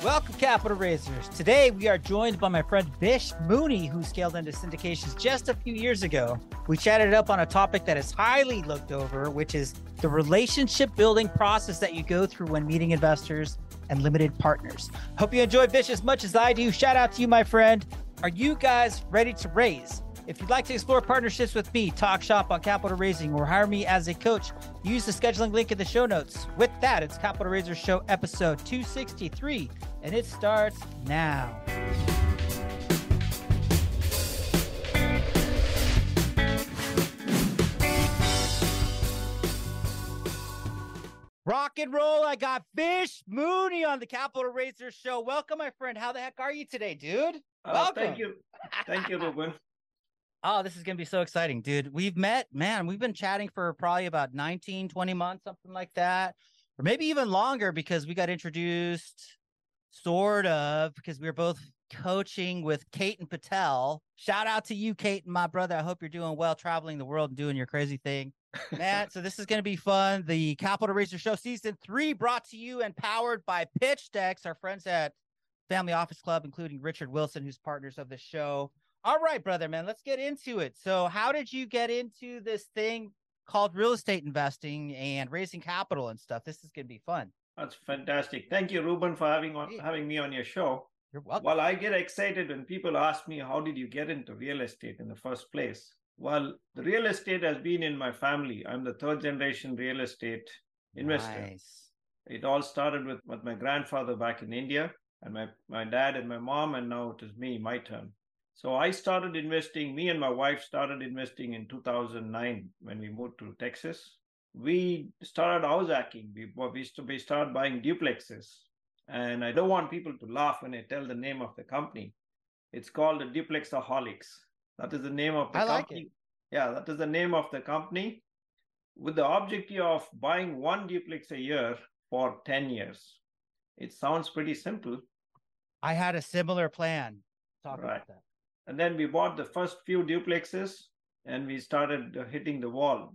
Welcome, Capital Raisers. Today, we are joined by my friend Bish Mooney, who scaled into syndications just a few years ago. We chatted up on a topic that is highly looked over, which is the relationship building process that you go through when meeting investors and limited partners. Hope you enjoy Bish as much as I do. Shout out to you, my friend. Are you guys ready to raise? If you'd like to explore partnerships with me, talk shop on capital raising, or hire me as a coach, use the scheduling link in the show notes. With that, it's Capital Raisers Show episode 263, and it starts now. Rock and roll. I got Bish Mooney on the Capital Raisers Show. Welcome, my friend. How the heck are you today, dude? Welcome. Thank you. Thank you, Ruben. Oh, this is going to be so exciting, dude. We've met, man, we've been chatting for probably about 19, 20 months, something like that, or maybe even longer because we got introduced sort of because we were both coaching with Ketan Patel. Shout out to you, Ketan, my brother. I hope you're doing well, traveling the world and doing your crazy thing. Man, so this is going to be fun. The Capital Raiser Show Season 3 brought to you and powered by Pitch Decks, our friends at Family Office Club, including Richard Wilson, who's partners of the show. All right, brother, man, let's get into it. So how did you get into this thing called real estate investing and raising capital and stuff? This is going to be fun. That's fantastic. Thank you, Ruben, for having me on your show. You're welcome. Well, I get excited when people ask me, how did you get into real estate in the first place? Well, the real estate has been in my family. I'm the third generation real estate investor. Nice. It all started with my grandfather back in India, and my dad and my mom, and now it is me, my turn. So I started investing, me and my wife started investing in 2009 when we moved to Texas. We started house hacking. We started buying duplexes. And I don't want people to laugh when I tell the name of the company. It's called the Duplexaholics. That is the name of the company. Like it. Yeah, that is the name of the company with the objective of buying one duplex a year for 10 years. It sounds pretty simple. I had a similar plan. Talk Right. about that. And then we bought the first few duplexes and we started hitting the wall.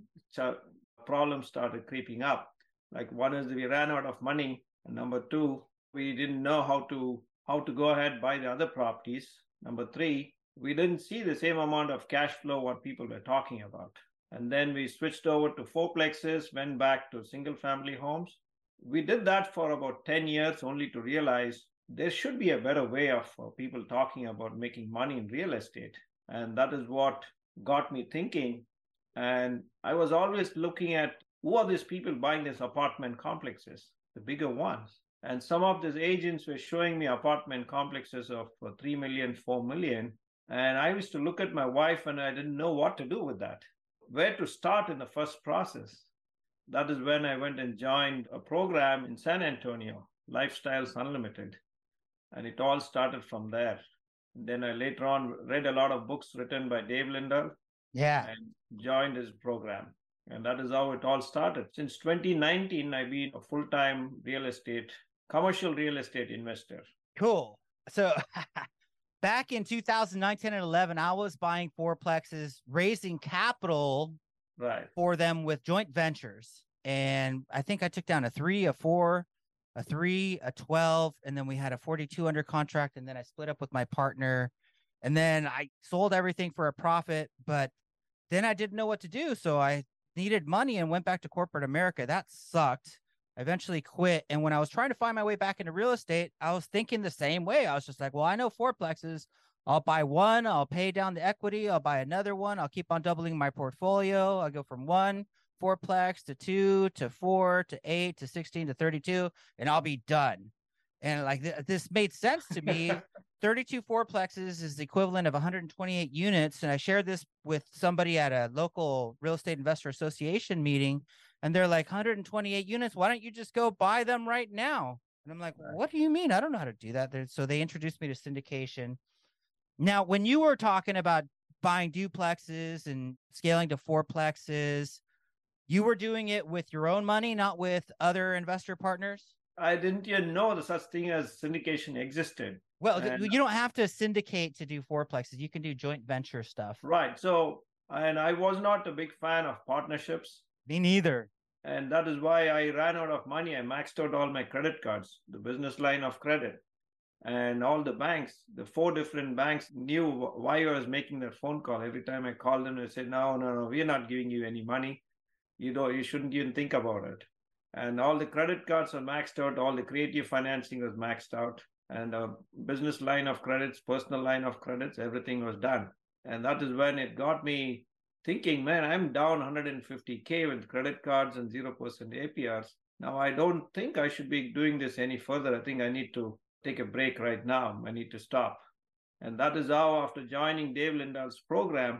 Problems started creeping up. Like one is we ran out of money. And number two, we didn't know how to go ahead buy the other properties. Number three, we didn't see the same amount of cash flow what people were talking about. And then we switched over to fourplexes, went back to single family homes. We did that for about 10 years only to realize there should be a better way of people talking about making money in real estate. And that is what got me thinking. And I was always looking at who are these people buying these apartment complexes, the bigger ones. And some of these agents were showing me apartment complexes of 3 million, 4 million. And I used to look at my wife and I didn't know what to do with that, where to start in the first process. That is when I went and joined a program in San Antonio, Lifestyles Unlimited. And it all started from there. Then I later on read a lot of books written by Dave Lindahl. Yeah. And joined his program. And that is how it all started. Since 2019, I've been a full-time commercial real estate investor. Cool. So back in 2009, 10, and 11, I was buying fourplexes, raising capital for them with joint ventures. And I think I took down a 3, a 4, a 3, a 12, and then we had a 42 under contract, and then I split up with my partner, and then I sold everything for a profit, but then I didn't know what to do, so I needed money and went back to corporate America. That sucked. I eventually quit, and when I was trying to find my way back into real estate, I was thinking the same way. I was just like, well, I know fourplexes. I'll buy one, I'll pay down the equity, I'll buy another one, I'll keep on doubling my portfolio. I'll go from 1 4plex to 2 to 4 to 8 to 16 to 32, and I'll be done. And like this made sense to me. 32 fourplexes is the equivalent of 128 units. And I shared this with somebody at a local real estate investor association meeting, and they're like, 128 units, why don't you just go buy them right now? And I'm like, what do you mean? I don't know how to do that. So they introduced me to syndication. Now, when you were talking about buying duplexes and scaling to fourplexes, you were doing it with your own money, not with other investor partners? I didn't even know the such thing as syndication existed. Well, you don't have to syndicate to do fourplexes. You can do joint venture stuff. Right. So, and I was not a big fan of partnerships. Me neither. And that is why I ran out of money. I maxed out all my credit cards, the business line of credit. And all the banks, the 4 different banks, knew why I was making that phone call. Every time I called them, they said, no, no, no, we're not giving you any money. You shouldn't even think about it. And all the credit cards are maxed out. All the creative financing was maxed out. And a business line of credits, personal line of credits, everything was done. And that is when it got me thinking, man, I'm down 150K with credit cards and 0% APRs. Now, I don't think I should be doing this any further. I think I need to take a break right now. I need to stop. And that is how, after joining Dave Lindahl's program,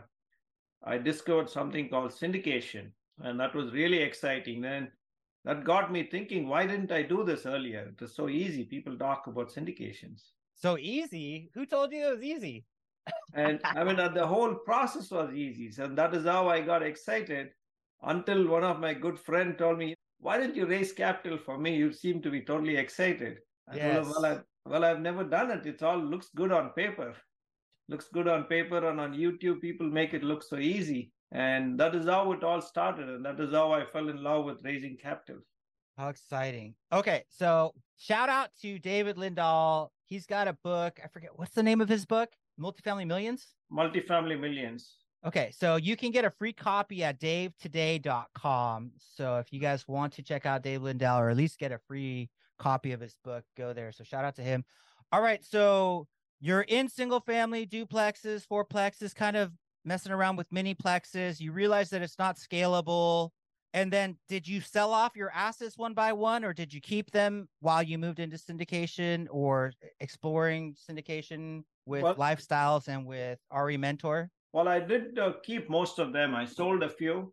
I discovered something called syndication. And that was really exciting. Then that got me thinking, why didn't I do this earlier? It was so easy. People talk about syndications. So easy? Who told you it was easy? And I mean, the whole process was easy. So that is how I got excited, until one of my good friends told me, why didn't you raise capital for me? You seem to be totally excited. I told him, well, I've never done it. It all looks good on paper. Looks good on paper, and on YouTube, people make it look so easy. And that is how it all started. And that is how I fell in love with raising capital. How exciting. Okay. So shout out to David Lindahl. He's got a book. I forget, what's the name of his book? Multifamily Millions? Multifamily Millions. Okay. So you can get a free copy at davetoday.com. So if you guys want to check out Dave Lindahl, or at least get a free copy of his book, go there. So shout out to him. All right. So you're in single family duplexes, fourplexes, kind of messing around with mini plexes. You realize that it's not scalable. And then did you sell off your assets one by one, or did you keep them while you moved into syndication or exploring syndication with Lifestyles and with RE Mentor? Well, I did keep most of them. I sold a few.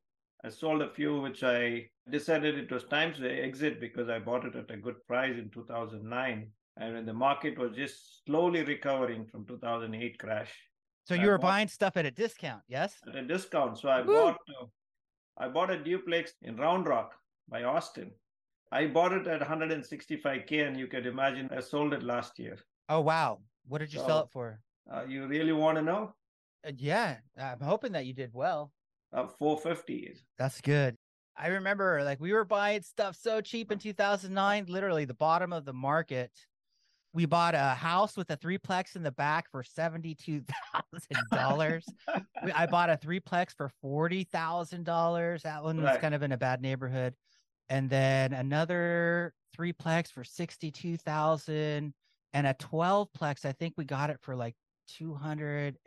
Which I decided it was time to exit because I bought it at a good price in 2009. And when the market was just slowly recovering from 2008 crash. So you were buying stuff at a discount, yes? At a discount. So I bought a duplex in Round Rock by Austin. I bought it at 165K, and you can imagine I sold it last year. Oh, wow. What did you sell it for? You really want to know? Yeah, I'm hoping that you did well. 450. That's good. I remember, like, we were buying stuff so cheap in 2009, literally the bottom of the market. We bought a house with a threeplex in the back for $72,000. I bought a threeplex for $40,000. That one was kind of in a bad neighborhood. And then another threeplex for $62,000, and a 12plex. I think we got it for like $210,000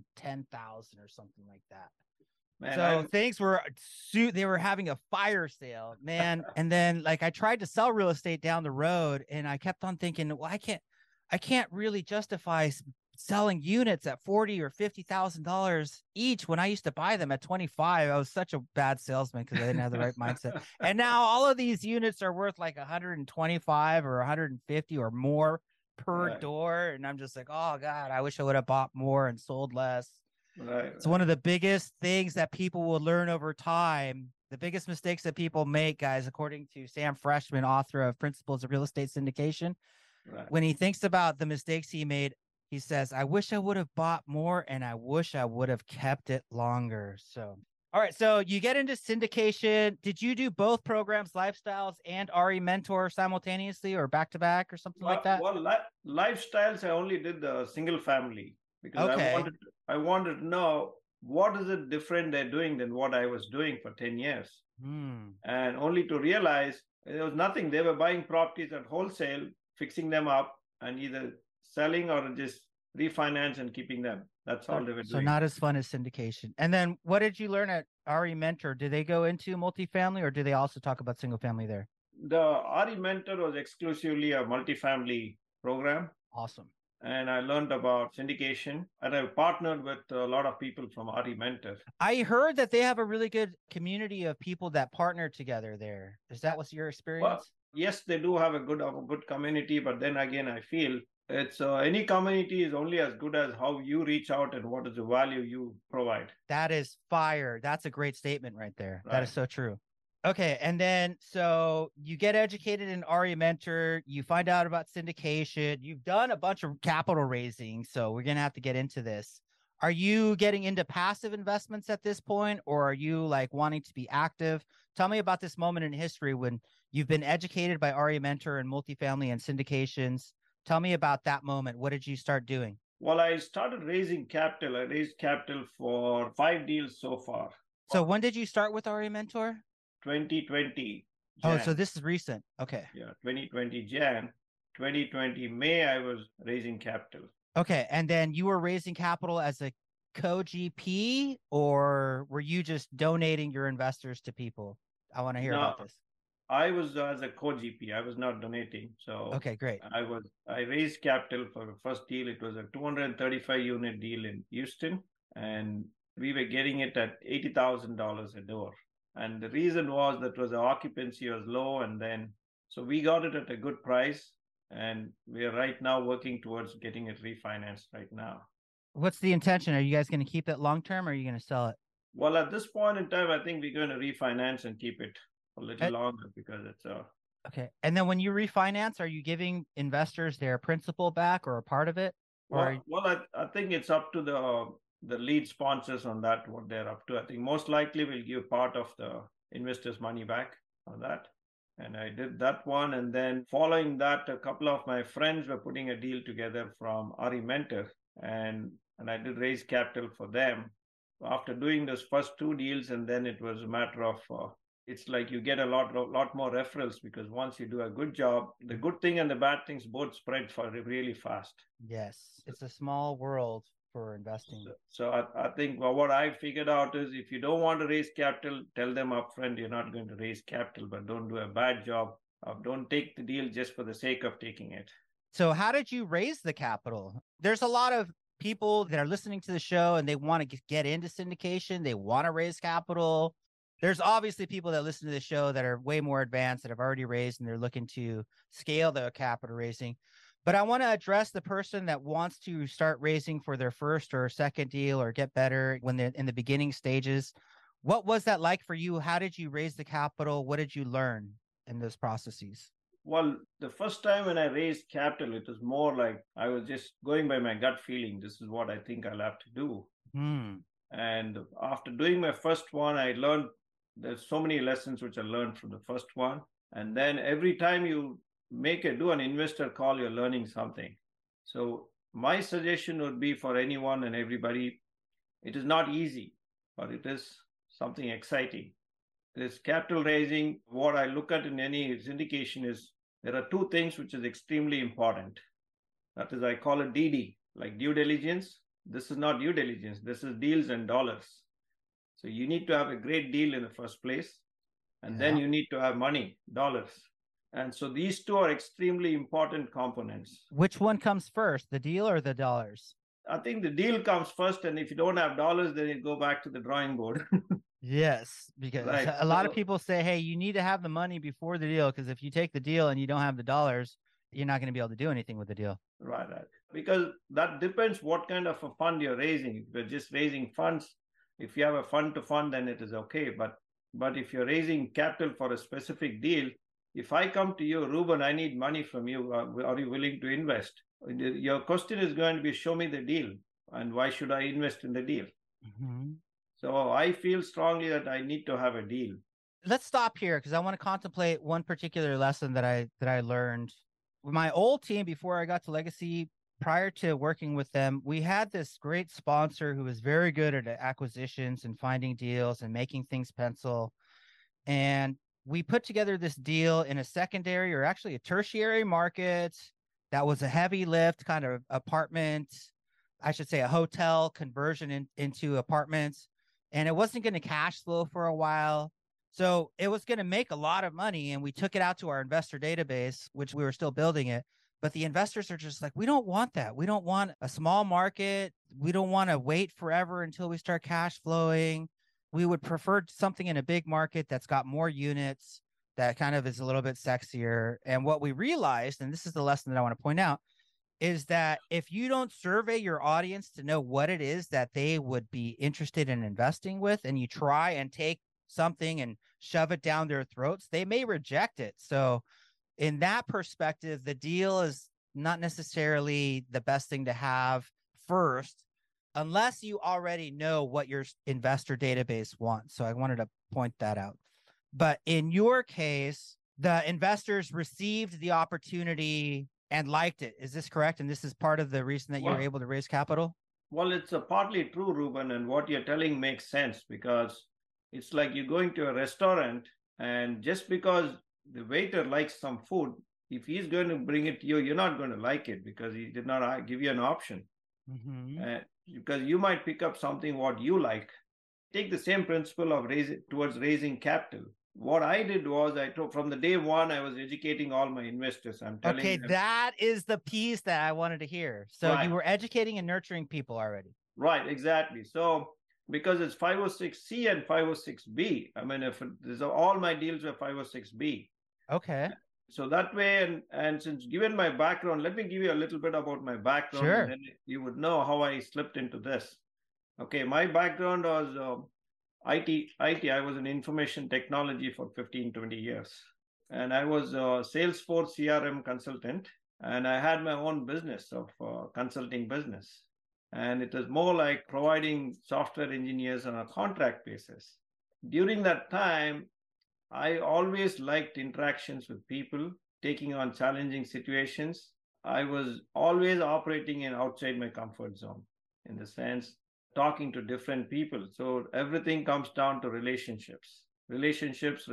or something like that. Man, so things were they were having a fire sale, man. And then, like, I tried to sell real estate down the road, and I kept on thinking, well, I can't really justify selling units at $40,000 or $50,000 each when I used to buy them at 25. I was such a bad salesman because I didn't have the right mindset. And now all of these units are worth like 125 or 150 or more per door, and I'm just like, oh God, I wish I would have bought more and sold less. It's one of the biggest things that people will learn over time. The biggest mistakes that people make, guys, according to Sam Freshman, author of Principles of Real Estate Syndication, when he thinks about the mistakes he made, he says, I wish I would have bought more, and I wish I would have kept it longer. So, all right. So you get into syndication. Did you do both programs, Lifestyles and RE Mentor, simultaneously or back to back or something like that? Well, Lifestyles, I only did the single family because I wanted to know what is it different they're doing than what I was doing for 10 years. And only to realize there was nothing. They were buying properties at wholesale, fixing them up, and either selling or just refinance and keeping them. That's all they were doing. So not as fun as syndication. And then what did you learn at RE Mentor? Did they go into multifamily, or do they also talk about single family there? The RE Mentor was exclusively a multifamily program. Awesome. And I learned about syndication, and I partnered with a lot of people from RE Mentor. I heard that they have a really good community of people that partner together there. Is that what's your experience? Well, yes, they do have a good community, but then again, I feel it's any community is only as good as how you reach out and what is the value you provide. That is fire. That's a great statement right there. That is so true. Okay. And then, so you get educated in RE Mentor, you find out about syndication, you've done a bunch of capital raising. So we're going to have to get into this. Are you getting into passive investments at this point, or are you like wanting to be active? Tell me about this moment in history when you've been educated by RE Mentor and multifamily and syndications. Tell me about that moment. What did you start doing? Well, I started raising capital. I raised capital for 5 deals so far. So when did you start with RE Mentor? 2020 Oh, Jan. so this is recent. Okay. Yeah, 2020 Jan. 2020 May, I was raising capital. Okay. And then you were raising capital as a co-GP, or were you just donating your investors to people? I want to hear about this. I was as a co-GP. I was not donating. So okay, great. I raised capital for the first deal. It was a 235 unit deal in Houston, and we were getting it at $80,000 a door. And the reason was that was the occupancy was low, and then so we got it at a good price, and we are right now working towards getting it refinanced right now. What's the intention? Are you guys going to keep it long term, or are you going to sell it? Well, at this point in time, I think we're going to refinance and keep it a little longer because it's okay. And then when you refinance, are you giving investors their principal back or a part of it? Well, I think it's up to the lead sponsors on that, what they're up to. I think most likely we'll give part of the investors' money back on that. And I did that one. And then following that, a couple of my friends were putting a deal together from RE Mentor, and I did raise capital for them. After doing those first 2 deals, and then it was a matter of it's like you get a lot more referrals, because once you do a good job, the good thing and the bad things both spread for really fast. Yes, it's a small world for investing. So I think what I figured out is, if you don't want to raise capital, tell them upfront you're not going to raise capital, but don't do a bad job. Don't take the deal just for the sake of taking it. So how did you raise the capital? There's a lot of people that are listening to the show and they want to get into syndication. They want to raise capital. There's obviously people that listen to the show that are way more advanced, that have already raised, and they're looking to scale their capital raising. But I want to address the person that wants to start raising for their first or second deal or get better when they're in the beginning stages. What was that like for you? How did you raise the capital? What did you learn in those processes? Well, the first time when I raised capital, it was more like I was just going by my gut feeling. This is what I think I'll have to do. And after doing my first one, I learned there's so many lessons which I learned from the first one. And then every time you do an investor call, you're learning something. So my suggestion would be for anyone and everybody, it is not easy, but it is something exciting. This capital raising, what I look at in any syndication is there are 2 things which is extremely important. That is, I call it DD, like due diligence. This is not due diligence. This is deals and dollars. So you need to have a great deal in the first place, and then you need to have money, dollars. And so these 2 are extremely important components. Which one comes first, the deal or the dollars? I think the deal comes first, and if you don't have dollars, then you go back to the drawing board. Yes, because a lot of people say, hey, you need to have the money before the deal, because if you take the deal and you don't have the dollars, you're not going to be able to do anything with the deal. Right. Because that depends what kind of a fund you're raising. If you're just raising funds, if you have a fund to fund, then it is okay. But if you're raising capital for a specific deal, if I come to you, Ruben, I need money from you, are you willing to invest? Your question is going to be, show me the deal, and why should I invest in the deal? So I feel strongly that I need to have a deal. Let's stop here, because I want to contemplate one particular lesson that I learned. With my old team, before I got to Legacy, prior to working with them, we had this great sponsor who was very good at acquisitions and finding deals and making things pencil. And we put together this deal in a secondary, or actually a tertiary market, that was a heavy lift kind of apartment, I should say a hotel conversion into apartments. And it wasn't going to cash flow for a while. So it was going to make a lot of money. And we took it out to our investor database, which we were still building it. But the investors are just like, we don't want that. We don't want a small market. We don't want to wait forever until we start cash flowing. We would prefer something in a big market that's got more units, that kind of is a little bit sexier. And what we realized, and this is the lesson that I want to point out, is that if you don't survey your audience to know what it is that they would be interested in investing with, and you try and take something and shove it down their throats, they may reject it. So in that perspective, the deal is not necessarily the best thing to have first, unless you already know what your investor database wants. So I wanted to point that out. But in your case, the investors received the opportunity And liked it. Is this correct? And this is part of the reason that you were able to raise capital? Well, it's a partly true, Ruben, and what you're telling makes sense because it's like you're going to a restaurant, and just because the waiter likes some food, if he's going to bring it to you, you're not going to like it because he did not give you an option. Because you might pick up something what you like. Take the same principle of raising capital. What I did was from the day one, I was educating all my investors. I'm telling them. That is the piece that I wanted to hear. So you were educating and nurturing people already. Right, exactly. So because it's 506C and 506B, I mean, all my deals were 506B. Okay. So that way, and since given my background, let me give you a little bit about my background. Sure. And then you would know how I slipped into this. Okay, my background was IT. I was in information technology for 15, 20 years. And I was a Salesforce CRM consultant. And I had my own business of consulting business. And it was more like providing software engineers on a contract basis. During that time, I always liked interactions with people, taking on challenging situations. I was always operating outside my comfort zone, in the sense talking to different people. So everything comes down to relationships. Relationships.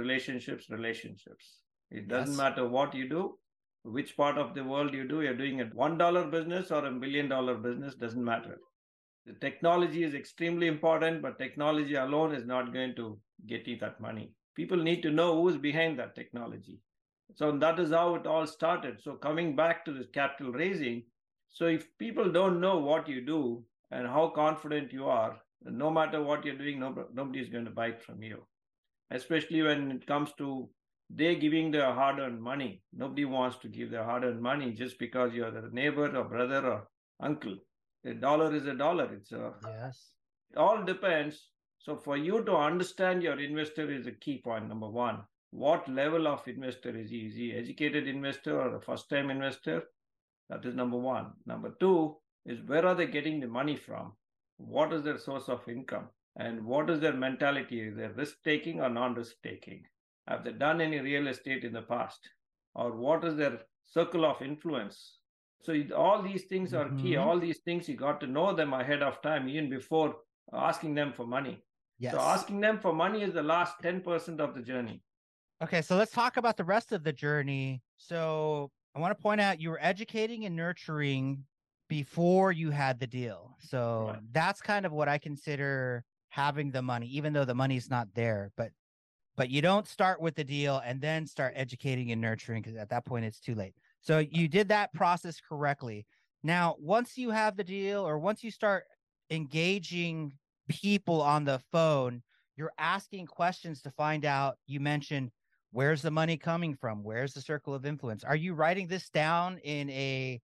It doesn't matter what you do, which part of the world you do. You're doing a $1 business or $1 billion business, doesn't matter. The technology is extremely important, but technology alone is not going to get you that money. People need to know who's behind that technology. So that is how it all started. So coming back to this capital raising, so if people don't know what you do and how confident you are, no matter what you're doing, nobody is going to buy it from you. Especially when it comes to they giving their hard-earned money. Nobody wants to give their hard-earned money just because you're their neighbor or brother or uncle. A dollar is a dollar. Yes. It all depends. So for you to understand your investor is a key point, number one. What level of investor is he? Is he an educated investor or a first-time investor? That is number one. Number two is where are they getting the money from? What is their source of income? And what is their mentality? Is they risk-taking or non-risk-taking? Have they done any real estate in the past? Or what is their circle of influence? So all these things are key. All these things, you got to know them ahead of time, even before asking them for money. Yes. So asking them for money is the last 10% of the journey. Okay, so let's talk about the rest of the journey. So I want to point out you were educating and nurturing before you had the deal. So that's kind of what I consider having the money, even though the money's not there. But you don't start with the deal and then start educating and nurturing, because at that point it's too late. So you did that process correctly. Now, once you have the deal, or once you start engaging people on the phone, you're asking questions to find out. You mentioned, where's the money coming from? Where's the circle of influence? Are you writing this down in a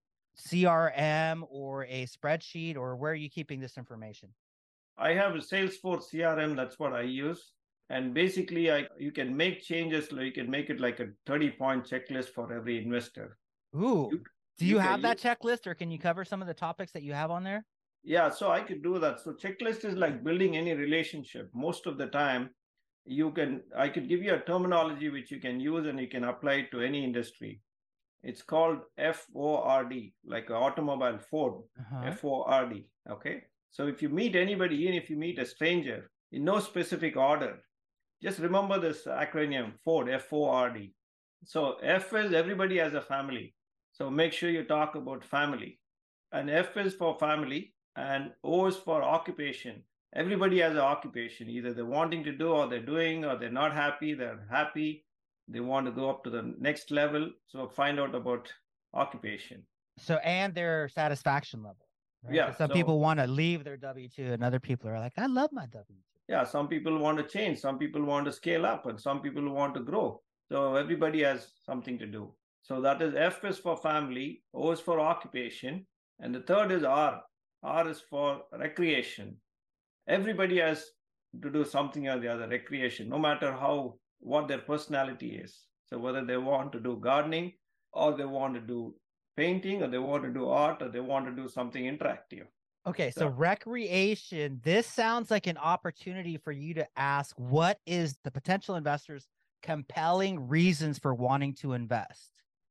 CRM or a spreadsheet, or where are you keeping this information? I have a Salesforce CRM. That's what I use. And basically, you can make changes. You can make it like a 30-point checklist for every investor. Ooh. Do you have that checklist, or can you cover some of the topics that you have on there? Yeah, so I could do that. So checklist is like building any relationship. Most of the time, I could give you a terminology which you can use and you can apply it to any industry. It's called FORD, like an automobile Ford, FORD. Okay. So if you meet anybody, even if you meet a stranger, in no specific order, just remember this acronym Ford, FORD. So F is everybody has a family. So make sure you talk about family. And F is for family, and O is for occupation. Everybody has an occupation. Either they're wanting to do, or they're doing, or they're not happy, they're happy. They want to go up to the next level. So find out about occupation. So, and their satisfaction level. Right? Yeah. Some people want to leave their W-2, and other people are like, I love my W-2. Yeah. Some people want to change. Some people want to scale up, and some people want to grow. So everybody has something to do. So that is F is for family, O is for occupation, and the third is R. R is for recreation. Everybody has to do something or the other, recreation, no matter what their personality is. So whether they want to do gardening, or they want to do painting, or they want to do art, or they want to do something interactive. Okay, so recreation, this sounds like an opportunity for you to ask, what is the potential investors' compelling reasons for wanting to invest?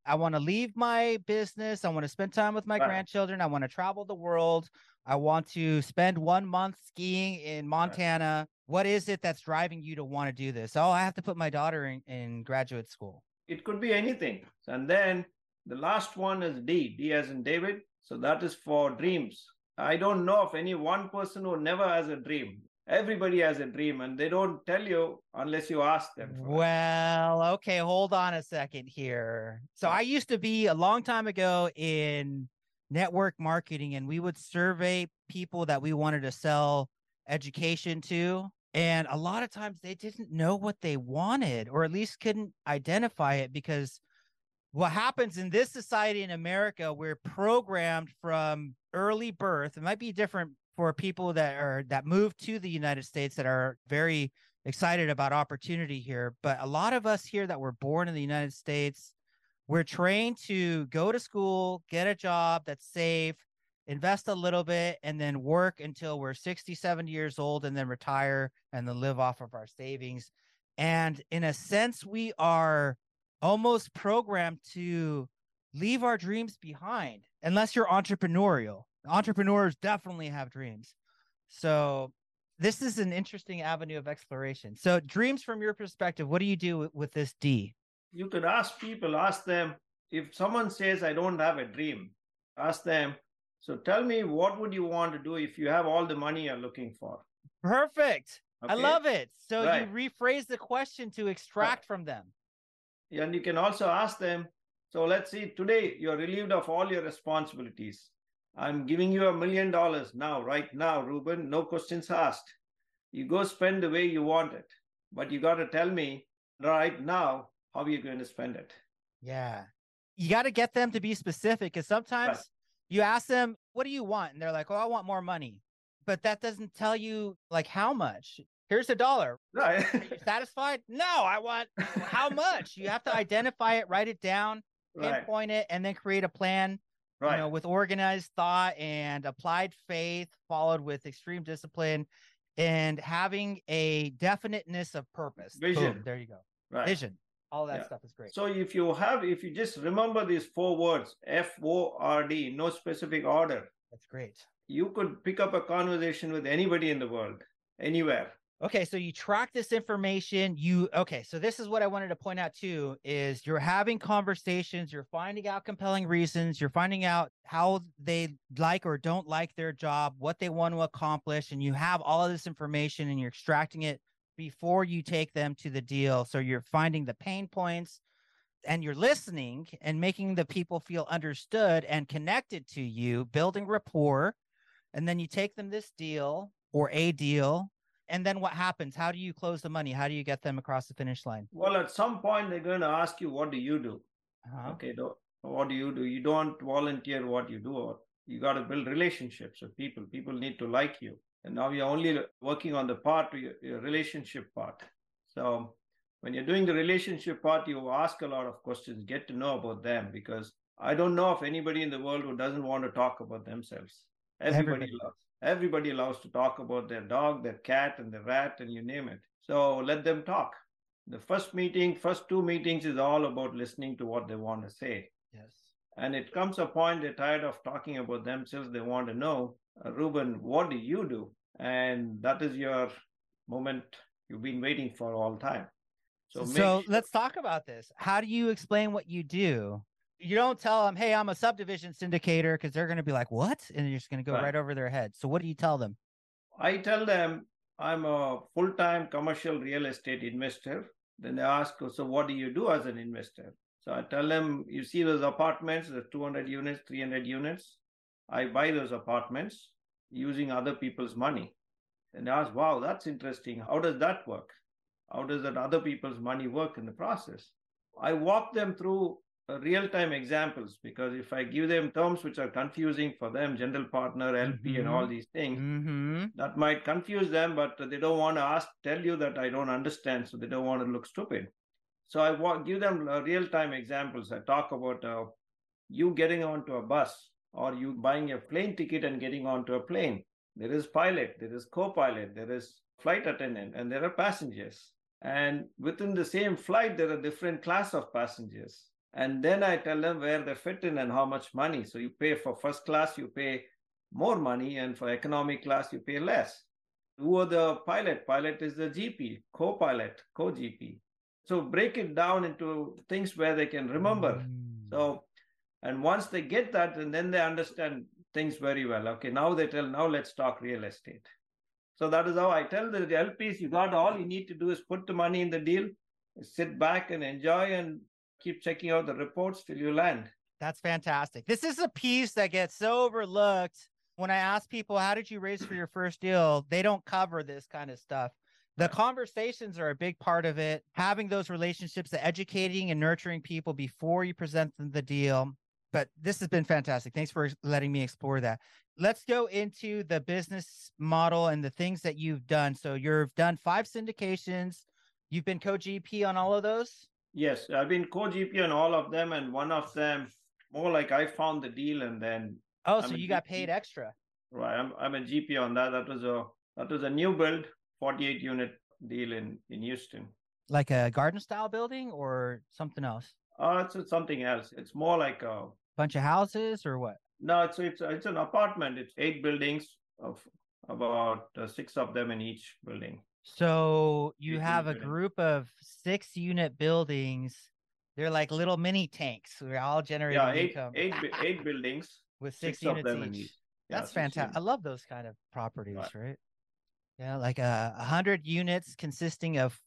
I want to leave my business. I want to spend time with my grandchildren. I want to travel the world. I want to spend 1 month skiing in Montana. What is it that's driving you to want to do this? Oh, I have to put my daughter in graduate school. It could be anything. And then the last one is D. D as in David. So that is for dreams. I don't know of any one person who never has a dream. Everybody has a dream, and they don't tell you unless you ask them. Well, okay, hold on a second here. So I used to be a long time ago in network marketing, and we would survey people that we wanted to sell education to. And a lot of times they didn't know what they wanted, or at least couldn't identify it, because what happens in this society in America, we're programmed from early birth. It might be different for people that move to the United States that are very excited about opportunity here. But a lot of us here that were born in the United States, we're trained to go to school, get a job that's safe, invest a little bit, and then work until we're 60, 70 years old, and then retire and then live off of our savings. And in a sense, we are almost programmed to leave our dreams behind, unless you're entrepreneurial. Entrepreneurs definitely have dreams. So this is an interesting avenue of exploration. So dreams from your perspective, what do you do with this D? You could ask them, if someone says, I don't have a dream, ask them, so tell me, what would you want to do if you have all the money you're looking for? Perfect. Okay. I love it. So you rephrase the question to extract from them. And you can also ask them, so let's see, today you're relieved of all your responsibilities. I'm giving you $1 million now, right now, Ruben, no questions asked. You go spend the way you want it, but you got to tell me right now how you're going to spend it. Yeah. You got to get them to be specific, because sometimes you ask them, what do you want? And they're like, oh, I want more money. But that doesn't tell you like how much. Here's $1. Right. Are you satisfied? No, I want how much. You have to identify it, write it down, pinpoint it, and then create a plan. You know, with organized thought and applied faith, followed with extreme discipline, and having a definiteness of purpose. Vision. Boom, there you go. Vision. All that stuff is great. So if you just remember these 4 words, FORD, no specific order. That's great. You could pick up a conversation with anybody in the world, anywhere. Okay, so you track this information. So this is what I wanted to point out too, is you're having conversations, you're finding out compelling reasons, you're finding out how they like or don't like their job, what they want to accomplish, and you have all of this information and you're extracting it before you take them to the deal. So you're finding the pain points and you're listening and making the people feel understood and connected to you, building rapport, and then you take them this deal or a deal. And then what happens? How do you close the money? How do you get them across the finish line? Well, at some point, they're going to ask you, what do you do? Okay, what do? You don't volunteer what you do. You got to build relationships with people. People need to like you. And now you're only working on the part, your relationship part. So when you're doing the relationship part, you ask a lot of questions, get to know about them, because I don't know of anybody in the world who doesn't want to talk about themselves. Everybody loves to talk about their dog, their cat, and the rat, and you name it. So let them talk. The first 2 meetings is all about listening to what they want to say. Yes. And it comes a point they're tired of talking about themselves. They want to know, Ruben, what do you do? And that is your moment you've been waiting for all the time. So let's talk about this. How do you explain what you do? You don't tell them, hey, I'm a subdivision syndicator, because they're going to be like, what? And you're just going to go right over their head. So what do you tell them? I tell them I'm a full-time commercial real estate investor. Then they ask, so what do you do as an investor? So I tell them, you see those apartments, the 200 units, 300 units. I buy those apartments using other people's money. And they ask, wow, that's interesting. How does that work? How does that other people's money work in the process? I walk them through real-time examples, because if I give them terms which are confusing for them, general partner, LP, and all these things, that might confuse them, but they don't want to tell you that I don't understand, so they don't want to look stupid. So I give them real-time examples. I talk about you getting onto a bus, or you buying a plane ticket and getting onto a plane. There is pilot, there is co-pilot, there is flight attendant, and there are passengers. And within the same flight, there are different class of passengers. And then I tell them where they fit in and how much money. So you pay for first class, you pay more money, and for economy class, you pay less. Who are the pilot? Pilot is the GP, co-pilot, co-GP. So break it down into things where they can remember. So, and once they get that, and then they understand things very well. Okay, now they tell, now let's talk real estate. So that is how I tell the LPs, you got all you need to do is put the money in the deal, sit back and enjoy and keep checking out the reports till you land. That's fantastic. This is a piece that gets so overlooked. When I ask people, how did you raise for your first deal? They don't cover this kind of stuff. The conversations are a big part of it. Having those relationships, the educating and nurturing people before you present them the deal. But this has been fantastic. Thanks for letting me explore that. Let's go into the business model and the things that you've done. So you've done 5 syndications. You've been co-GP on all of those? Yes, I've been co-GP on all of them, and one of them, more like I found the deal and then. Oh, so you got paid extra. Right. I'm a GP on that. That was a new build, 48 unit deal in Houston. Like a garden style building or something else? It's something else. It's more like a bunch of houses or what? No, it's an apartment. It's 8 buildings of about 6 of them in each building. So you have a group of 6-unit buildings. They're like little mini tanks. We're all generating income. Eight buildings with 6 units each. That's fantastic. I love those kind of properties, right? Yeah, like 100 units consisting of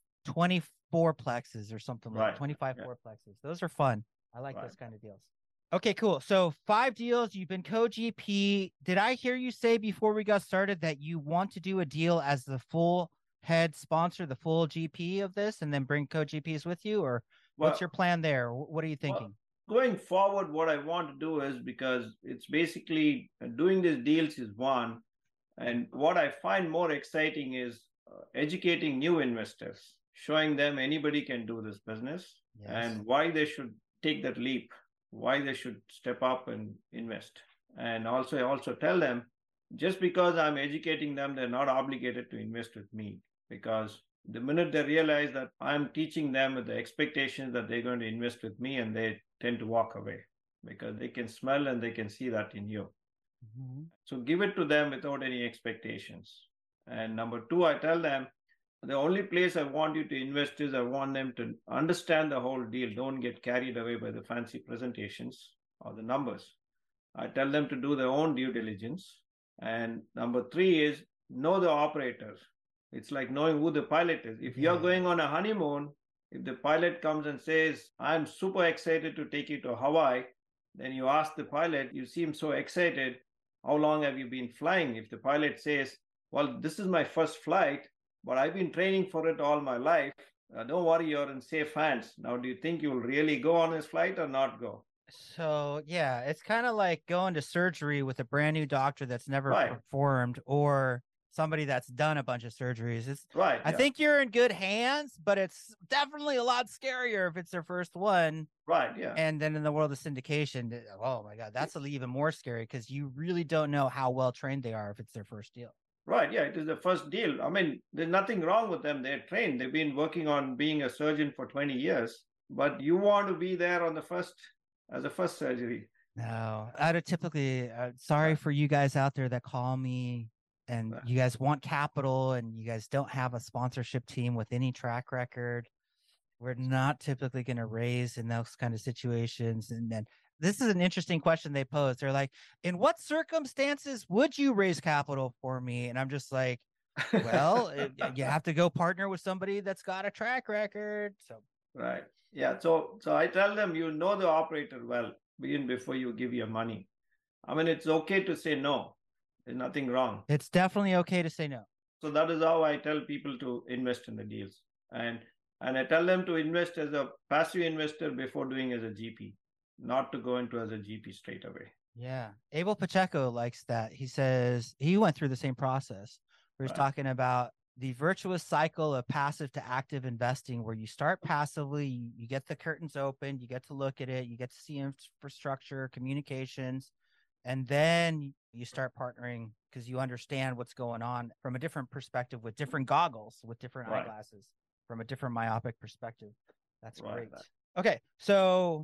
24 plexes or something like 25 fourplexes. Those are fun. I like those kind of deals. Okay, cool. So 5 deals. You've been co-GP. Did I hear you say before we got started that you want to do a deal as the full head sponsor, the full GP of this, and then bring co-GPs with you? Or what's your plan there? What are you thinking? Going forward, what I want to do is, because it's basically doing these deals is one. And what I find more exciting is educating new investors, showing them anybody can do this business and why they should take that leap, why they should step up and invest. And I also tell them, just because I'm educating them, they're not obligated to invest with me, because the minute they realize that I'm teaching them with the expectations that they're going to invest with me, and they tend to walk away because they can smell and they can see that in you. Mm-hmm. So give it to them without any expectations. And number 2, I tell them, the only place I want you to invest is I want them to understand the whole deal. Don't get carried away by the fancy presentations or the numbers. I tell them to do their own due diligence. And number 3 is know the operator. It's like knowing who the pilot is. If you're going on a honeymoon, if the pilot comes and says, I'm super excited to take you to Hawaii, then you ask the pilot, you seem so excited, how long have you been flying? If the pilot says, well, this is my first flight, but I've been training for it all my life, don't worry, you're in safe hands. Now, do you think you'll really go on this flight or not go? So, yeah, it's kind of like going to surgery with a brand new doctor that's never performed, or somebody that's done a bunch of surgeries. It's I think you're in good hands, but it's definitely a lot scarier if it's their first one. Right. Yeah. And then in the world of syndication, oh my God, that's even more scary because you really don't know how well trained they are if it's their first deal. Right. Yeah. It is the first deal. I mean, there's nothing wrong with them. They're trained. They've been working on being a surgeon for 20 years, but you want to be there on the first surgery. No, I'd typically, sorry for you guys out there that call me and you guys want capital and you guys don't have a sponsorship team with any track record. We're not typically going to raise in those kind of situations. And then this is an interesting question they pose. They're like, in what circumstances would you raise capital for me? And I'm just like, well, you have to go partner with somebody that's got a track record. So, right. Yeah. So I tell them, you know the operator well, even before you give your money. I mean, it's okay to say no. There's nothing wrong. It's definitely okay to say no. So that is how I tell people to invest in the deals. And I tell them to invest as a passive investor before doing as a GP, not to go into as a GP straight away. Yeah. Abel Pacheco likes that. He says he went through the same process where he's talking about the virtuous cycle of passive to active investing, where you start passively, you get the curtains open, you get to look at it, you get to see infrastructure, communications, and then you start partnering because you understand what's going on from a different perspective with different goggles, with different eyeglasses, from a different myopic perspective. That's great. Okay. So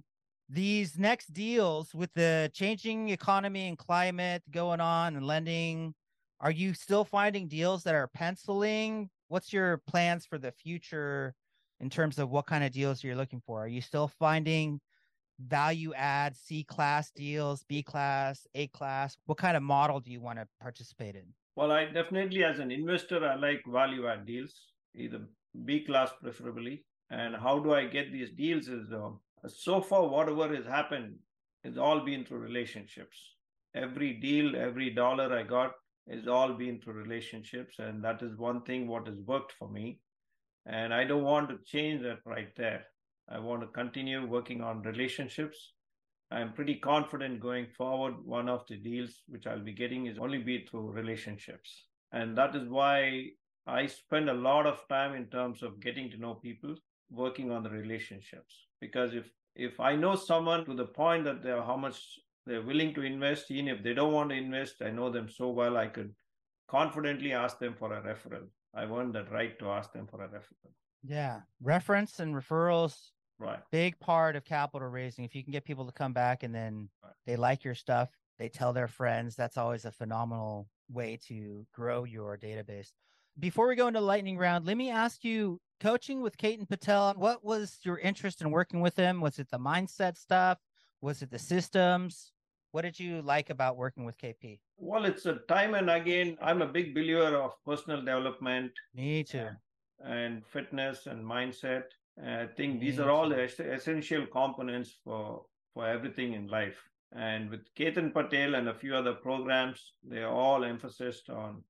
these next deals with the changing economy and climate going on and lending, are you still finding deals that are penciling? What's your plans for the future in terms of what kind of deals you're looking for? Are you still finding value add C class deals, B class, A class? What kind of model do you want to participate in? Well, I definitely, as an investor, I like value add deals, either B class preferably. And how do I get these deals is so far, whatever has happened, it's all been through relationships. Every deal, every dollar I got is all been through relationships. And that is one thing what has worked for me. And I don't want to change that right there. I want to continue working on relationships. I'm pretty confident going forward, one of the deals which I'll be getting is only be through relationships. And that is why I spend a lot of time in terms of getting to know people, working on the relationships. Because if I know someone to the point that they're how much they're willing to invest, even if they don't want to invest, I know them so well, I could confidently ask them for a referral. I've earned that right to ask them for a referral. Yeah. Reference and referrals. Right. Big part of capital raising. If you can get people to come back and then they like your stuff, they tell their friends, that's always a phenomenal way to grow your database. Before we go into the lightning round, let me ask you, coaching with Ketan Patel, what was your interest in working with him? Was it the mindset stuff? Was it the systems? What did you like about working with KP? Well, it's a time and again, I'm a big believer of personal development. Me too. And fitness and mindset. I think these are all the essential components for everything in life. And with Ketan Patel and a few other programs, they're all emphasized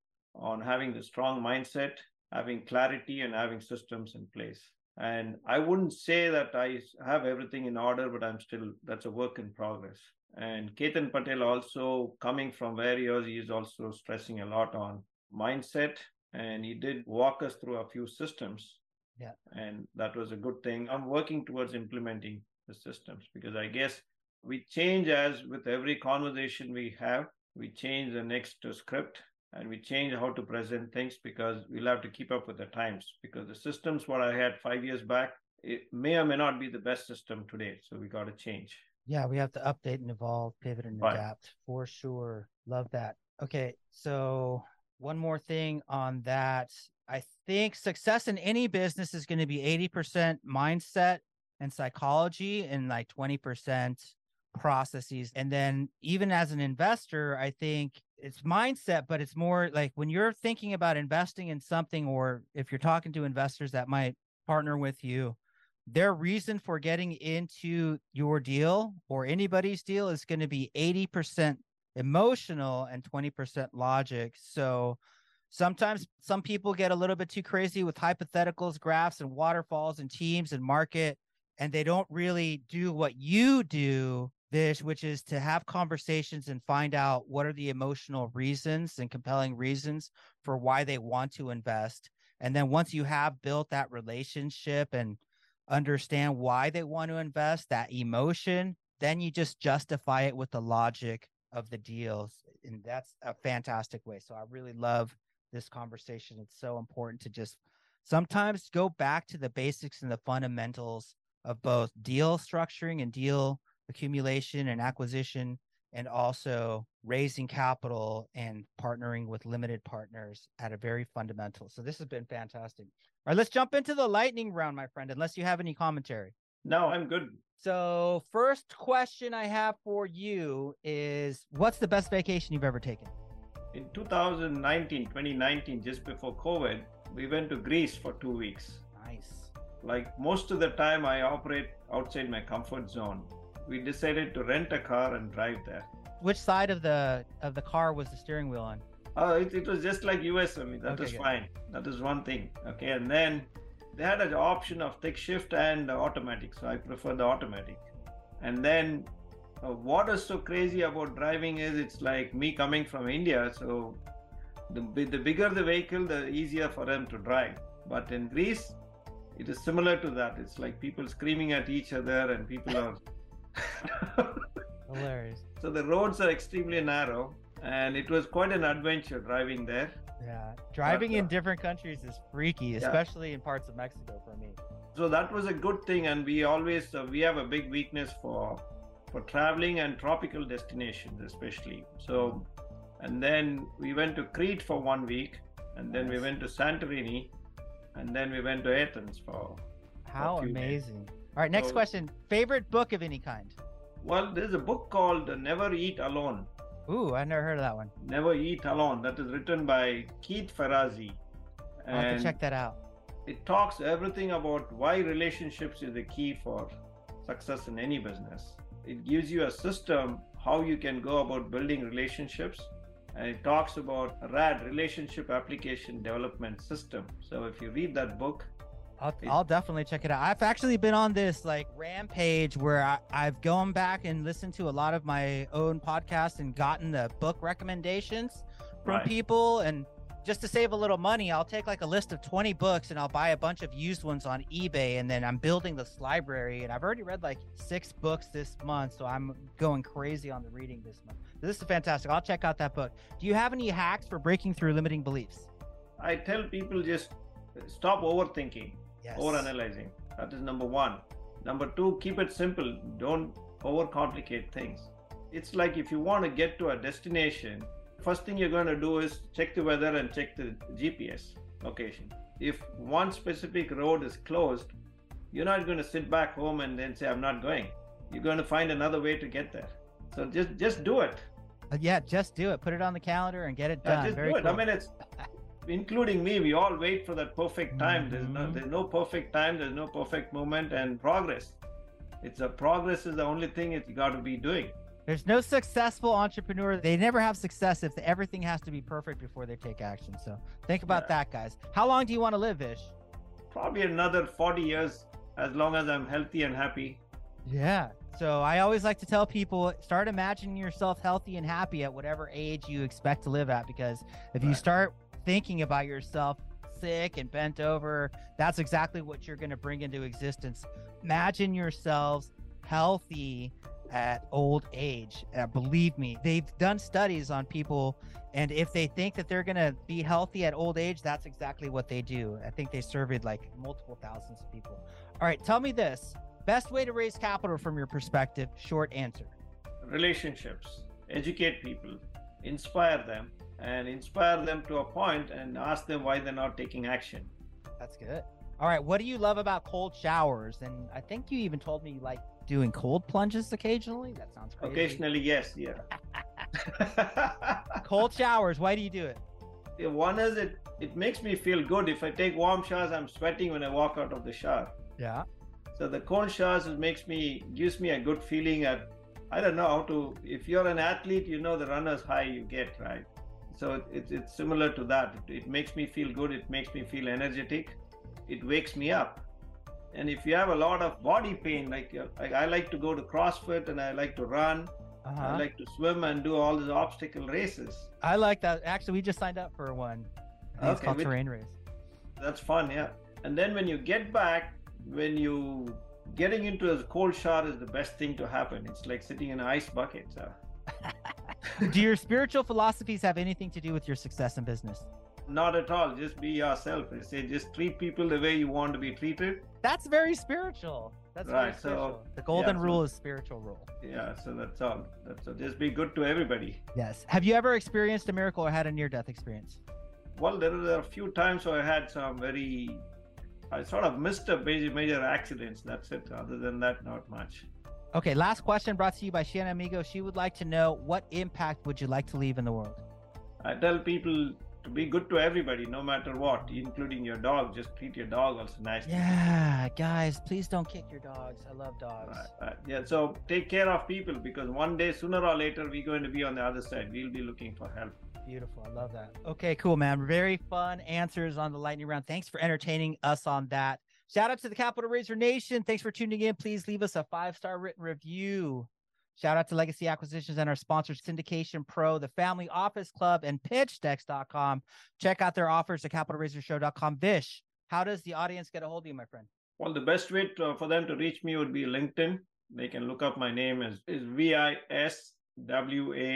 on having the strong mindset, having clarity, and having systems in place. And I wouldn't say that I have everything in order, but that's a work in progress. And Ketan Patel also, coming from where he is also stressing a lot on mindset. And he did walk us through a few systems. Yeah. And that was a good thing. I'm working towards implementing the systems because I guess we change as with every conversation we have, we change the next script and we change how to present things because we'll have to keep up with the times because the systems what I had 5 years back, it may or may not be the best system today. So we got to change. Yeah, we have to update and evolve, pivot and adapt for sure. Love that. Okay, so one more thing on that. I think success in any business is going to be 80% mindset and psychology and like 20% processes. And then even as an investor, I think it's mindset, but it's more like when you're thinking about investing in something, or if you're talking to investors that might partner with you, their reason for getting into your deal or anybody's deal is going to be 80% emotional and 20% logic. So sometimes some people get a little bit too crazy with hypotheticals, graphs, and waterfalls and teams and market, and they don't really do what you do, Vish, which is to have conversations and find out what are the emotional reasons and compelling reasons for why they want to invest. And then once you have built that relationship and understand why they want to invest, that emotion, then you just justify it with the logic of the deals. And that's a fantastic way. So I really love this conversation. It's so important to just sometimes go back to the basics and the fundamentals of both deal structuring and deal accumulation and acquisition, and also raising capital and partnering with limited partners at a very fundamental. So this has been fantastic. All right, let's jump into the lightning round, my friend, unless you have any commentary. No, I'm good. So first question I have for you is, what's the best vacation you've ever taken? In 2019, just before COVID, we went to Greece for 2 weeks. Nice. Like most of the time I operate outside my comfort zone. We decided to rent a car and drive there. Which side of the car was the steering wheel on? It was just like US only. That was fine. That is one thing. Okay, and then they had an option of thick shift and automatic, so I prefer the automatic. And then what is so crazy about driving is it's like me coming from India, so the bigger the vehicle, the easier for them to drive. But in Greece, it is similar to that. It's like people screaming at each other and people are hilarious. So the roads are extremely narrow, And it was quite an adventure driving there. Yeah, driving in different countries is freaky, especially in parts of Mexico for me. So that was a good thing, and we always we have a big weakness for traveling and tropical destinations especially. So, and then we went to Crete for 1 week, and then we went to Santorini, and then we went to Athens for how amazing days. All right, next question. Favorite book of any kind? Well, there's a book called Never Eat Alone. Ooh, I never heard of that one. Never Eat Alone. That is written by Keith Ferrazzi. I'll have to check that out. It talks everything about why relationships is the key for success in any business. It gives you a system how you can go about building relationships, and it talks about RAD, Relationship Application Development System. So if you read that book, I'll definitely check it out. I've actually been on this like rampage where I've gone back and listened to a lot of my own podcasts and gotten the book recommendations from people. And just to save a little money, I'll take like a list of 20 books and I'll buy a bunch of used ones on eBay. And then I'm building this library, and I've already read like 6 books this month. So I'm going crazy on the reading this month. This is fantastic. I'll check out that book. Do you have any hacks for breaking through limiting beliefs? I tell people just stop overthinking, overanalyzing. That is number 1. Number 2, keep it simple. Don't overcomplicate things. It's like if you want to get to a destination, first thing you're going to do is check the weather and check the GPS location. If one specific road is closed, you're not going to sit back home and then say, I'm not going. You're going to find another way to get there. So just do it. Just do it. Put it on the calendar and get it done. Just do it. Cool. I mean, it's including me. We all wait for that perfect time. There's no perfect time. There's no perfect moment and progress. Progress is the only thing you got to be doing. There's no successful entrepreneur. They never have success if everything has to be perfect before they take action. So think about that, guys. How long do you want to live, Vish? Probably another 40 years, as long as I'm healthy and happy. Yeah. So I always like to tell people, start imagining yourself healthy and happy at whatever age you expect to live at, because if you start thinking about yourself sick and bent over, that's exactly what you're going to bring into existence. Imagine yourselves healthy at old age. Believe me, they've done studies on people, and if they think that they're going to be healthy at old age, that's exactly what they do. I think they surveyed like multiple thousands of people. All right, tell me this. Best way to raise capital from your perspective, short answer. Relationships. Educate people, inspire them to a point, and ask them why they're not taking action. That's good. All right, what do you love about cold showers? And I think you even told me you like doing cold plunges occasionally. That sounds crazy. Occasionally, yes. Yeah. Cold showers, why do you do it? One is it makes me feel good. If I take warm showers, I'm sweating when I walk out of the shower. Yeah. So the cold showers gives me a good feeling. I don't know how to, if you're an athlete, you know the runner's high you get, right? So it's similar to that. It makes me feel good. It makes me feel energetic. It wakes me up. And if you have a lot of body pain, like I like to go to CrossFit and I like to run. I like to swim and do all these obstacle races. I like that. Actually, we just signed up for one. It's called Terrain Race. That's fun, yeah. And then when you get back, getting into a cold shower is the best thing to happen. It's like sitting in an ice bucket. So. Do your spiritual philosophies have anything to do with your success in business? Not at all. Just be yourself. I say just treat people the way you want to be treated. That's very spiritual. That's right. Very spiritual. So the golden rule is spiritual rule. Yeah. So that's all. Just be good to everybody. Yes. Have you ever experienced a miracle or had a near-death experience? Well, there are a few times where I had I sort of missed a major accidents. That's it. Other than that, not much. Okay. Last question brought to you by Shiana Amigo. She would like to know, what impact would you like to leave in the world? I tell people to be good to everybody, no matter what, including your dog. Just treat your dog also nicely. Yeah, guys, please don't kick your dogs. I love dogs. Right. Yeah, so take care of people, because one day, sooner or later, we're going to be on the other side. We'll be looking for help. Beautiful. I love that. Okay, cool, man. Very fun answers on the lightning round. Thanks for entertaining us on that. Shout out to the Capital Raiser Nation. Thanks for tuning in. Please leave us a 5-star written review. Shout out to Legacy Acquisitions and our sponsors, Syndication Pro, the Family Office Club, and PitchDecks.com. Check out their offers at CapitalRaiserShow.com. Vish, how does the audience get a hold of you, my friend? Well, the best way for them to reach me would be LinkedIn. They can look up my name as VISWANG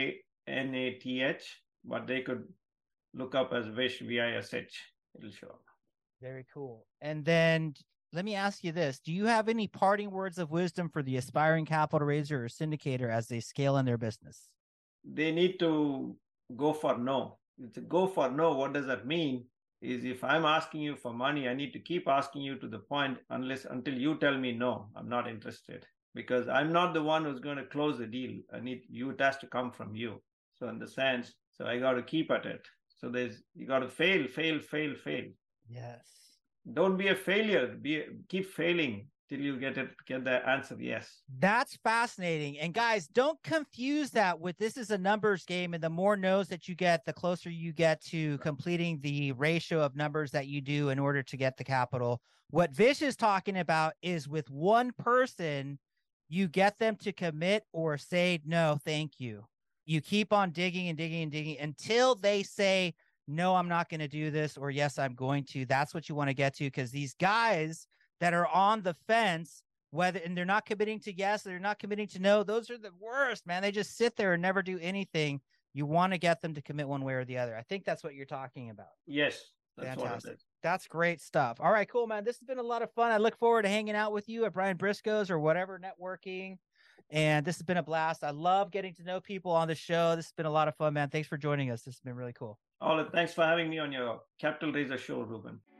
NATH, but they could look up as Vish, VISH. It'll show up. Very cool. And then let me ask you this. Do you have any parting words of wisdom for the aspiring capital raiser or syndicator as they scale in their business? They need to go for no. It's a go for no. What does that mean? Is if I'm asking you for money, I need to keep asking you to the point until you tell me no, I'm not interested. Because I'm not the one who's going to close the deal. It has to come from you. So in the sense, so I got to keep at it. So you got to fail. Yes. Don't be a failure. Keep failing till you get the answer yes. That's fascinating. And guys, don't confuse that with this is a numbers game, and the more no's that you get, the closer you get to completing the ratio of numbers that you do in order to get the capital. What Vish is talking about is with one person, you get them to commit or say no, thank you. You keep on digging and digging and digging until they say, no, I'm not going to do this, or yes, I'm going to. That's what you want to get to, because these guys that are on the fence, and they're not committing to yes, they're not committing to no, those are the worst, man. They just sit there and never do anything. You want to get them to commit one way or the other. I think that's what you're talking about. Yes. That's fantastic. That's great stuff. All right, cool, man. This has been a lot of fun. I look forward to hanging out with you at Brian Briscoe's or whatever, networking. And this has been a blast. I love getting to know people on the show. This has been a lot of fun, man. Thanks for joining us. This has been really cool. Thanks for having me on your Capital Raiser show, Ruben.